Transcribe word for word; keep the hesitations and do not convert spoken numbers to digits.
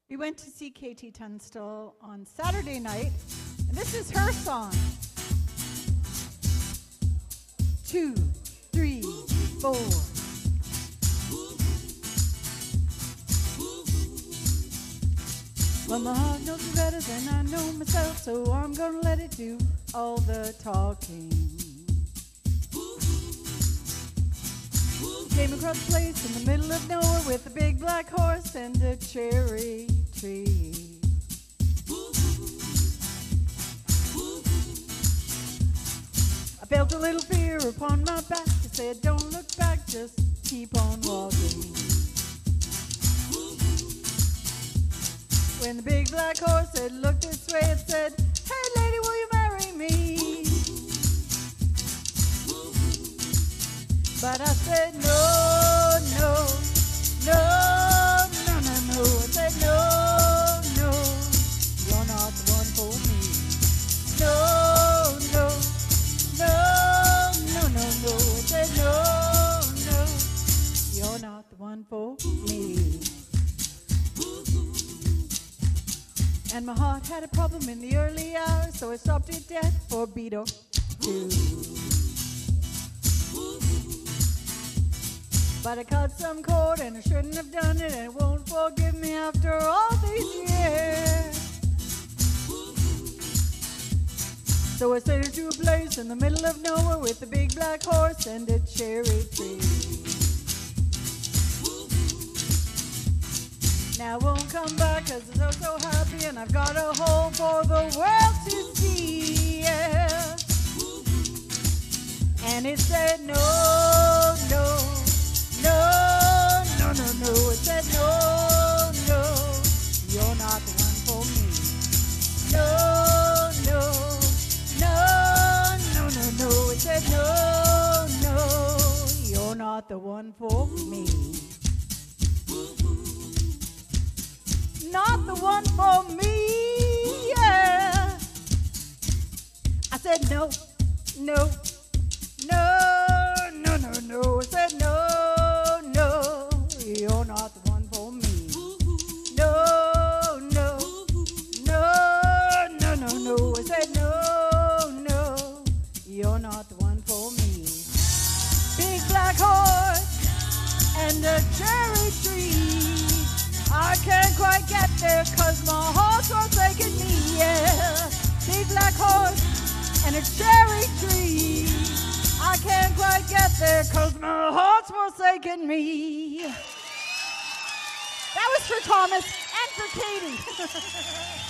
We went to see Katie Tunstall on Saturday night, and this is her song. Two, three, four. Well, my heart knows me better than I know myself, so I'm gonna let it do all the talking. Came across a place in the middle of nowhere with a big black horse and a cherry tree. I felt a little fear upon my back. I said, don't look back, just keep on walking. When the big black horse had looked this way, it said, hey lady, will you marry me? But I said, no, no, no, no, no, no. I said, no, no, you're not the one for me. No, no, no, no, no, no. I said, no, no, you're not the one for me. And my heart had a problem in the early hours, so I stopped it dead for a beat or two. But I cut some cord and I shouldn't have done it, and it won't forgive me after all these years. So I sent her to a place in the middle of nowhere with a big black horse and a cherry tree. Now I won't come back cause I'm so, so happy, and I've got a home for the world to see, yeah. And it said no, no, no, no, no, no. It said no, no, you're not the one for me. No, no, no, no, no, no. It said no, no, you're not the one for me. Not the one for me, yeah. I said no, no, no, no, no, no. I said no, no, you're not the one for me. No, no, no, no, no, no. I said no, no, you're not the one for me. Big black horse and a cherry tree. I can't quite get there cause my heart's forsaken me, yeah. Big black horse and a cherry tree. I can't quite get there cause my heart's forsaken me. That was for Thomas and for Katie.